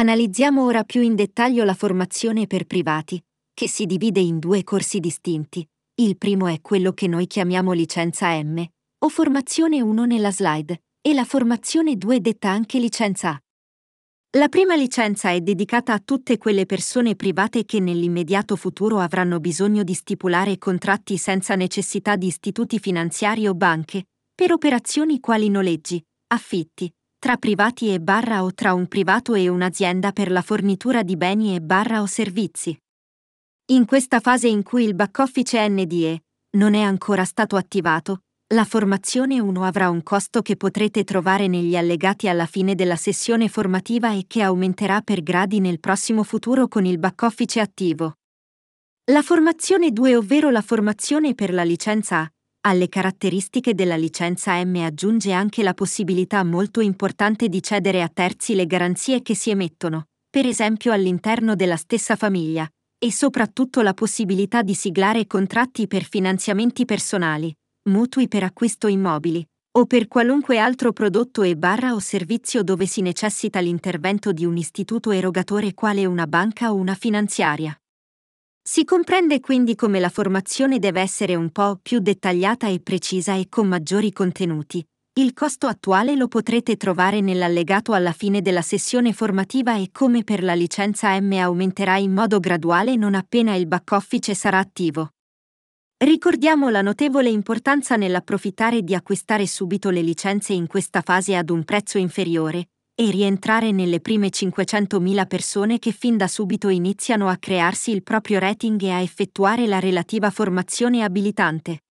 Analizziamo ora più in dettaglio la formazione per privati, che si divide in due corsi distinti. Il primo è quello che noi chiamiamo licenza M, o formazione 1 nella slide, e la formazione 2 detta anche licenza A. La prima licenza è dedicata a tutte quelle persone private che nell'immediato futuro avranno bisogno di stipulare contratti senza necessità di istituti finanziari o banche, per operazioni quali noleggi, affitti, tra privati e barra o tra un privato e un'azienda per la fornitura di beni e barra o servizi. In questa fase in cui il back-office NDE non è ancora stato attivato, la formazione 1 avrà un costo che potrete trovare negli allegati alla fine della sessione formativa e che aumenterà per gradi nel prossimo futuro con il back-office attivo. La formazione 2, ovvero la formazione per la licenza A, alle caratteristiche della licenza M aggiunge anche la possibilità molto importante di cedere a terzi le garanzie che si emettono, per esempio all'interno della stessa famiglia, e soprattutto la possibilità di siglare contratti per finanziamenti personali, mutui per acquisto immobili, o per qualunque altro prodotto e barra o servizio dove si necessita l'intervento di un istituto erogatore quale una banca o una finanziaria. Si comprende quindi come la formazione deve essere un po' più dettagliata e precisa e con maggiori contenuti. Il costo attuale lo potrete trovare nell'allegato alla fine della sessione formativa e come per la licenza M aumenterà in modo graduale non appena il back-office sarà attivo. Ricordiamo la notevole importanza nell'approfittare di acquistare subito le licenze in questa fase ad un prezzo inferiore e rientrare nelle prime 500.000 persone che fin da subito iniziano a crearsi il proprio rating e a effettuare la relativa formazione abilitante.